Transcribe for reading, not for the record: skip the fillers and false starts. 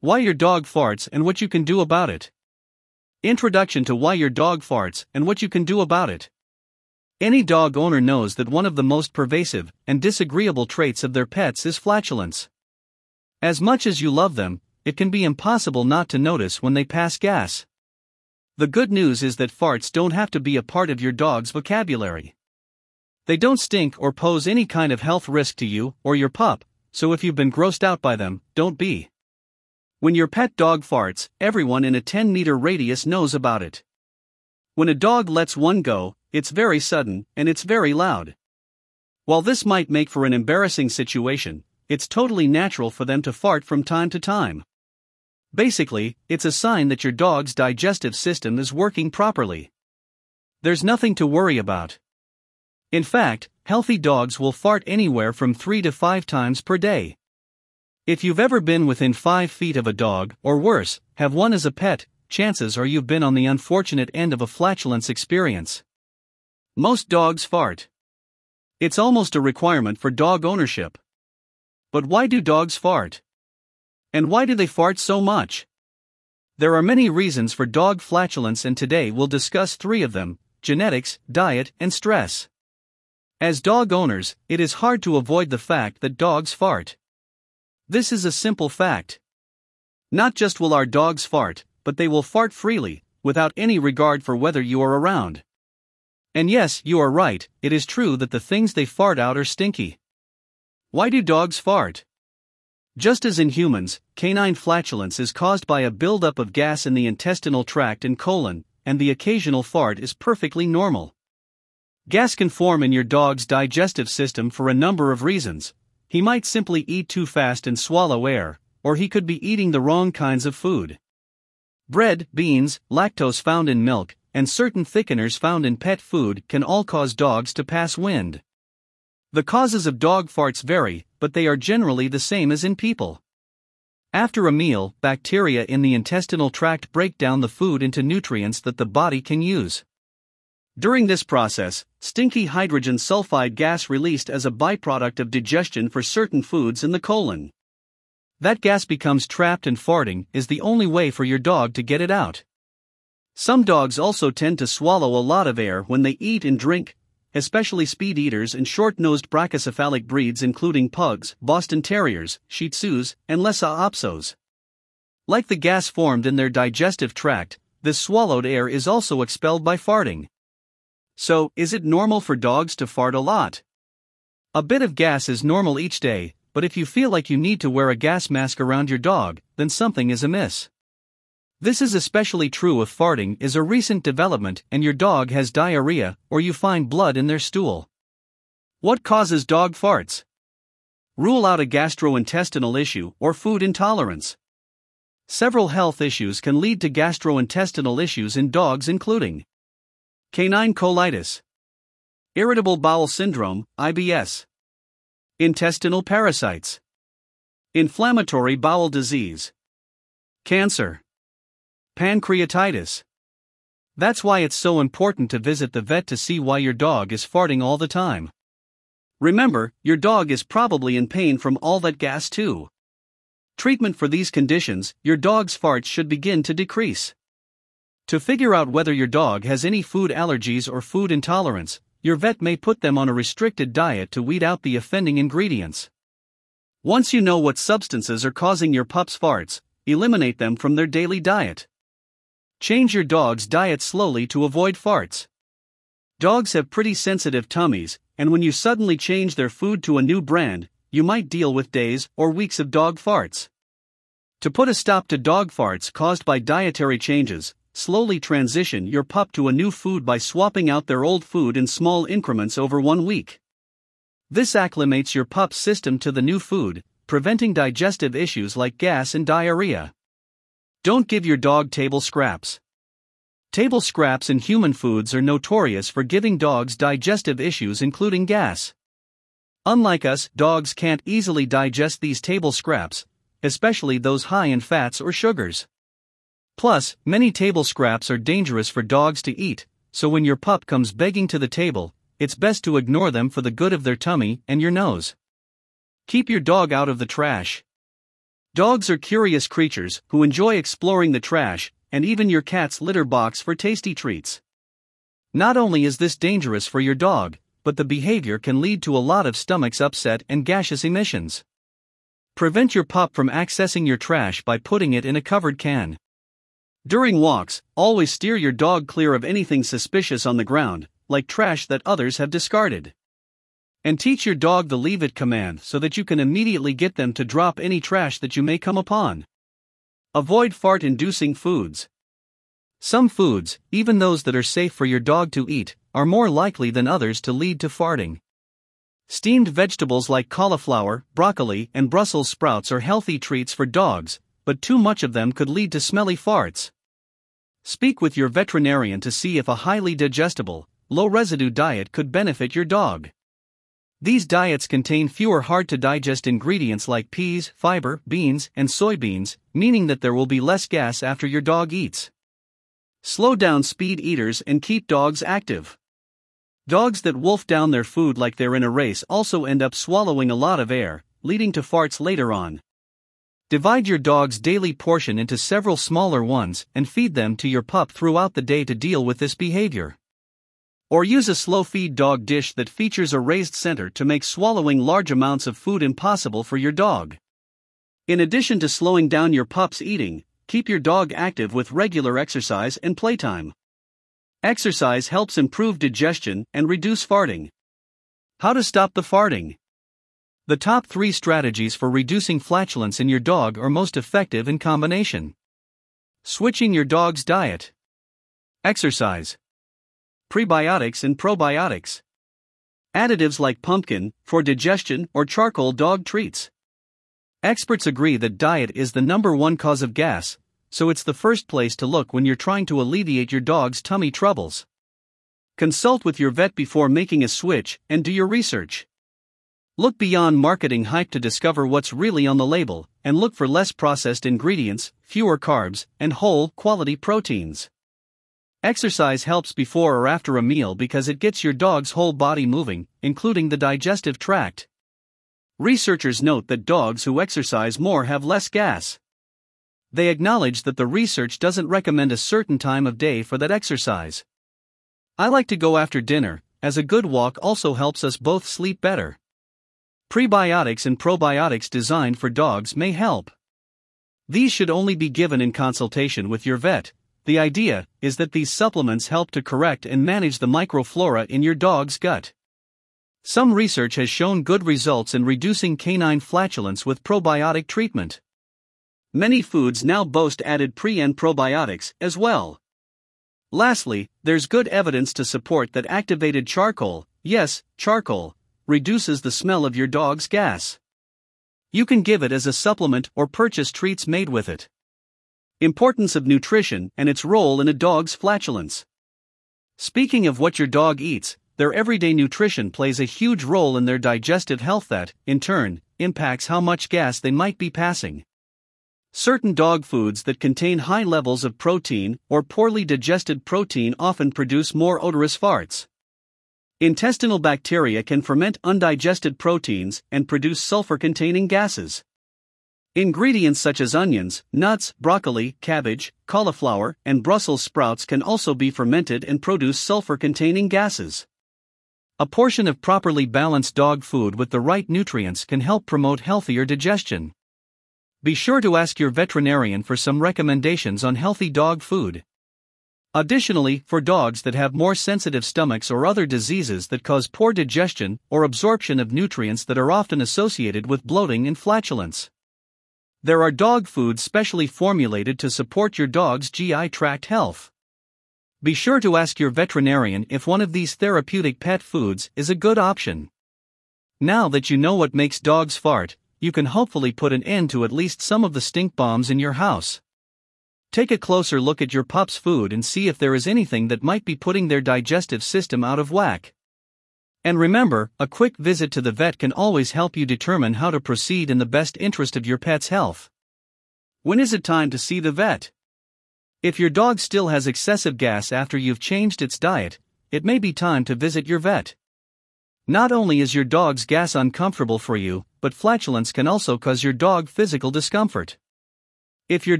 Why your dog farts and what you can do about it. Introduction to why your dog farts and what you can do about it. Any dog owner knows that one of the most pervasive and disagreeable traits of their pets is flatulence. As much as you love them, it can be impossible not to notice when they pass gas. The good news is that farts don't have to be a part of your dog's vocabulary. They don't stink or pose any kind of health risk to you or your pup, so if you've been grossed out by them, don't be. When your pet dog farts, everyone in a 10-meter radius knows about it. When a dog lets one go, it's very sudden and it's very loud. While this might make for an embarrassing situation, it's totally natural for them to fart from time to time. Basically, it's a sign that your dog's digestive system is working properly. There's nothing to worry about. In fact, healthy dogs will fart anywhere from 3 to 5 times per day. If you've ever been within 5 feet of a dog, or worse, have one as a pet, chances are you've been on the unfortunate end of a flatulence experience. Most dogs fart. It's almost a requirement for dog ownership. But why do dogs fart? And why do they fart so much? There are many reasons for dog flatulence, and today we'll discuss 3 of them: genetics, diet, and stress. As dog owners, it is hard to avoid the fact that dogs fart. This is a simple fact. Not just will our dogs fart, but they will fart freely, without any regard for whether you are around. And yes, you are right, it is true that the things they fart out are stinky. Why do dogs fart? Just as in humans, canine flatulence is caused by a buildup of gas in the intestinal tract and colon, and the occasional fart is perfectly normal. Gas can form in your dog's digestive system for a number of reasons. He might simply eat too fast and swallow air, or he could be eating the wrong kinds of food. Bread, beans, lactose found in milk, and certain thickeners found in pet food can all cause dogs to pass wind. The causes of dog farts vary, but they are generally the same as in people. After a meal, bacteria in the intestinal tract break down the food into nutrients that the body can use. During this process, stinky hydrogen sulfide gas released as a byproduct of digestion for certain foods in the colon. That gas becomes trapped, and farting is the only way for your dog to get it out. Some dogs also tend to swallow a lot of air when they eat and drink, especially speed eaters and short-nosed brachycephalic breeds including pugs, Boston Terriers, Shih Tzus, and Lhasa Apsos. Like the gas formed in their digestive tract, this swallowed air is also expelled by farting. So, is it normal for dogs to fart a lot? A bit of gas is normal each day, but if you feel like you need to wear a gas mask around your dog, then something is amiss. This is especially true if farting is a recent development and your dog has diarrhea or you find blood in their stool. What causes dog farts? Rule out a gastrointestinal issue or food intolerance. Several health issues can lead to gastrointestinal issues in dogs, including canine colitis, irritable bowel syndrome, IBS, intestinal parasites, inflammatory bowel disease, cancer, pancreatitis. That's why it's so important to visit the vet to see why your dog is farting all the time. Remember, your dog is probably in pain from all that gas too. Treatment for these conditions: your dog's farts should begin to decrease. To figure out whether your dog has any food allergies or food intolerance, your vet may put them on a restricted diet to weed out the offending ingredients. Once you know what substances are causing your pup's farts, eliminate them from their daily diet. Change your dog's diet slowly to avoid farts. Dogs have pretty sensitive tummies, and when you suddenly change their food to a new brand, you might deal with days or weeks of dog farts. To put a stop to dog farts caused by dietary changes, slowly transition your pup to a new food by swapping out their old food in small increments over 1 week. This acclimates your pup's system to the new food, preventing digestive issues like gas and diarrhea. Don't give your dog table scraps. Table scraps in human foods are notorious for giving dogs digestive issues, including gas. Unlike us, dogs can't easily digest these table scraps, especially those high in fats or sugars. Plus, many table scraps are dangerous for dogs to eat, so when your pup comes begging to the table, it's best to ignore them for the good of their tummy and your nose. Keep your dog out of the trash. Dogs are curious creatures who enjoy exploring the trash, and even your cat's litter box for tasty treats. Not only is this dangerous for your dog, but the behavior can lead to a lot of stomachs upset and gaseous emissions. Prevent your pup from accessing your trash by putting it in a covered can. During walks, always steer your dog clear of anything suspicious on the ground, like trash that others have discarded. And teach your dog the leave it command so that you can immediately get them to drop any trash that you may come upon. Avoid fart-inducing foods. Some foods, even those that are safe for your dog to eat, are more likely than others to lead to farting. Steamed vegetables like cauliflower, broccoli, and Brussels sprouts are healthy treats for dogs, but too much of them could lead to smelly farts. Speak with your veterinarian to see if a highly digestible, low-residue diet could benefit your dog. These diets contain fewer hard-to-digest ingredients like peas, fiber, beans, and soybeans, meaning that there will be less gas after your dog eats. Slow down speed eaters and keep dogs active. Dogs that wolf down their food like they're in a race also end up swallowing a lot of air, leading to farts later on. Divide your dog's daily portion into several smaller ones and feed them to your pup throughout the day to deal with this behavior. Or use a slow-feed dog dish that features a raised center to make swallowing large amounts of food impossible for your dog. In addition to slowing down your pup's eating, keep your dog active with regular exercise and playtime. Exercise helps improve digestion and reduce farting. How to stop the farting? The top 3 strategies for reducing flatulence in your dog are most effective in combination. Switching your dog's diet. Exercise. Prebiotics and probiotics. Additives like pumpkin, for digestion, or charcoal dog treats. Experts agree that diet is the number 1 cause of gas, so it's the first place to look when you're trying to alleviate your dog's tummy troubles. Consult with your vet before making a switch and do your research. Look beyond marketing hype to discover what's really on the label, and look for less processed ingredients, fewer carbs, and whole, quality proteins. Exercise helps before or after a meal because it gets your dog's whole body moving, including the digestive tract. Researchers note that dogs who exercise more have less gas. They acknowledge that the research doesn't recommend a certain time of day for that exercise. I like to go after dinner, as a good walk also helps us both sleep better. Prebiotics and probiotics designed for dogs may help. These should only be given in consultation with your vet. The idea is that these supplements help to correct and manage the microflora in your dog's gut. Some research has shown good results in reducing canine flatulence with probiotic treatment. Many foods now boast added pre- and probiotics as well. Lastly, there's good evidence to support that activated charcoal, yes, charcoal, reduces the smell of your dog's gas. You can give it as a supplement or purchase treats made with it. Importance of nutrition and its role in a dog's flatulence. Speaking of what your dog eats, their everyday nutrition plays a huge role in their digestive health that, in turn, impacts how much gas they might be passing. Certain dog foods that contain high levels of protein or poorly digested protein often produce more odorous farts. Intestinal bacteria can ferment undigested proteins and produce sulfur-containing gases. Ingredients such as onions, nuts, broccoli, cabbage, cauliflower, and Brussels sprouts can also be fermented and produce sulfur-containing gases. A portion of properly balanced dog food with the right nutrients can help promote healthier digestion. Be sure to ask your veterinarian for some recommendations on healthy dog food. Additionally, for dogs that have more sensitive stomachs or other diseases that cause poor digestion or absorption of nutrients that are often associated with bloating and flatulence, there are dog foods specially formulated to support your dog's GI tract health. Be sure to ask your veterinarian if one of these therapeutic pet foods is a good option. Now that you know what makes dogs fart, you can hopefully put an end to at least some of the stink bombs in your house. Take a closer look at your pup's food and see if there is anything that might be putting their digestive system out of whack. And remember, a quick visit to the vet can always help you determine how to proceed in the best interest of your pet's health. When is it time to see the vet? If your dog still has excessive gas after you've changed its diet, it may be time to visit your vet. Not only is your dog's gas uncomfortable for you, but flatulence can also cause your dog physical discomfort. If your